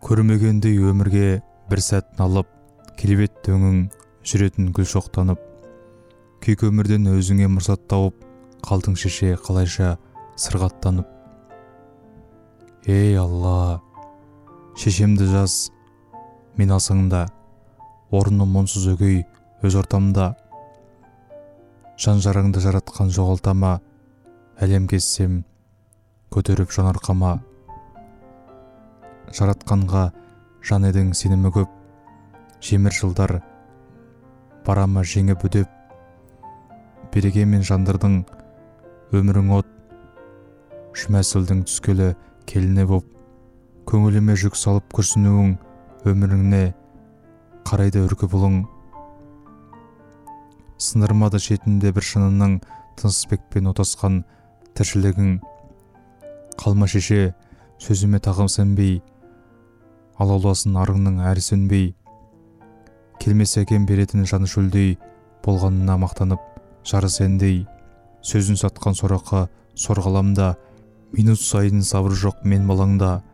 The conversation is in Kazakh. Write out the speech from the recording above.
көрмегендей өмірге бір сәт налып, келбет өңің жүретін гүл шоқтанып, күйк өмірден өзіңе мұрсат тауып, қалдың шеше қалайша сырғаттанып. Ей Алла, шешемді жаз, мен алсаңда, орны мұнсыз өгей өз ортамда. Жан жараңды жаратқан жоғалтама, әлем кезсем, көтеріп жанарқама. Жаратқанға жан едің сенімі көп, жемір жылдар барама жеңіп өдеп. Береге мен жандырдың өмірің от, жұмәсілдің түскелі келіне боп. Көңіліме жүк салып күрсінуің, өміріңне қарайды үркі бұлың. Сындырмады шетінде бір шынының, тынысбекпен отасқан тіршілігің. Қалма шеше, сөзіме тағым сенбей, алауласын арыңның әрі сөнбей. Келмес әкем беретін жаны шөлдей, болғанына мақтанып, жары сендей. Сөзін сатқан сорақы сорғаламда, минут сайын сабыр жоқ мен балаңда.